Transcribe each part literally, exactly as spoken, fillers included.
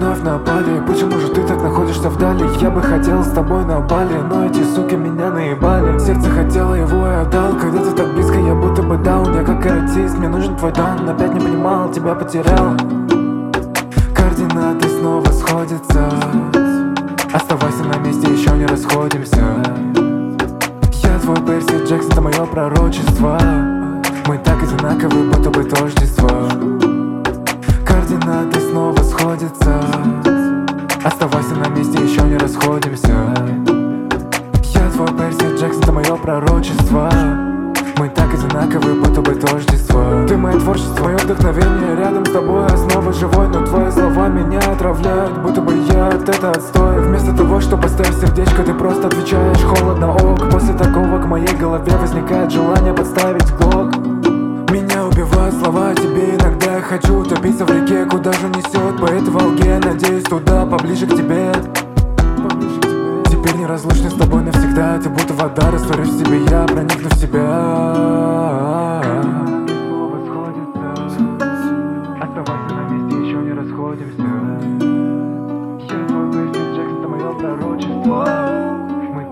вновь напали. Почему же ты так находишься вдали? Я бы хотел с тобой на Бали, но эти суки меня наебали. Сердце хотело, его и отдал. Когда ты так близко, я будто бы даун. Я как артист, мне нужен твой дан. Опять не понимал, тебя потерял. Координаты снова сходятся. Оставайся на месте, еще не расходимся. Я твой Перси Джексон, это мое пророчество. Мы так одинаковы, будто бы тождество. Координаты снова сходятся. Оставайся на месте, еще не расходимся. Я твой Перси Джексон, это мое пророчество. Мы так одинаковы, будто бы тождество. Ты мое творчество, мое вдохновение. Рядом с тобой основа живой, но твои слова меня отравляют, будто бы яд, это отстой. Вместо того, чтобы поставить сердечко, ты просто отвечаешь холодно ок. После такого к моей голове возникает желание подставить глок. Меня убивают слова о тебе, иногда я хочу утопиться в реке. Куда же несет по этой волге, надеюсь туда, поближе к тебе. Теперь неразлучны с тобой навсегда. Ты будто вода, растворюсь в себе, я проникну в себя. Оставайся на месте, еще не расходимся. Я твой Перси Джексон, это мое пророчество. Мы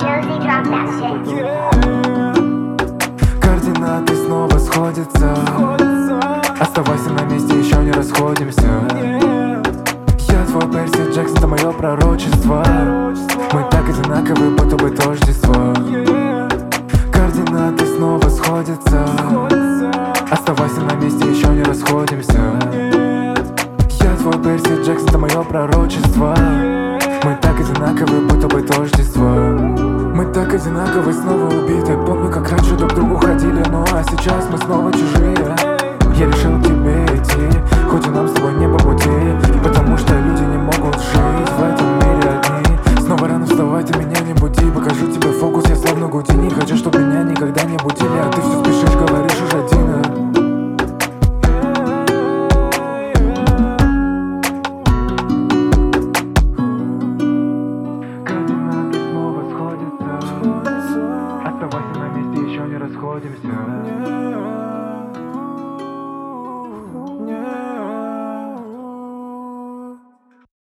координаты снова сходятся. Оставайся на месте, еще не расходимся. Я твой Перси Джексон, это мое пророчество. Мы так одинаковы, будто бы тождество. Координаты снова сходятся. Оставайся на месте, еще не расходимся. Я твой Перси Джексон, это мое пророчество. Мы так одинаковы, будто бы тождество. Мы так одинаковы, снова убиты. Помню, как раньше друг к другу ходили, ну а сейчас мы снова чужие. Я решил к тебе идти, хоть и нам с тобой не по пути, потому что люди не могут жить в этом мире одни. Снова рано вставай, ты меня не буди. Покажу тебе фокус, я словно Гудини. Хочу, чтобы меня никогда не будили, а ты все спешишь, говоришь уже Дина. Координаты снова сходятся. Оставайся на месте, еще не расходимся.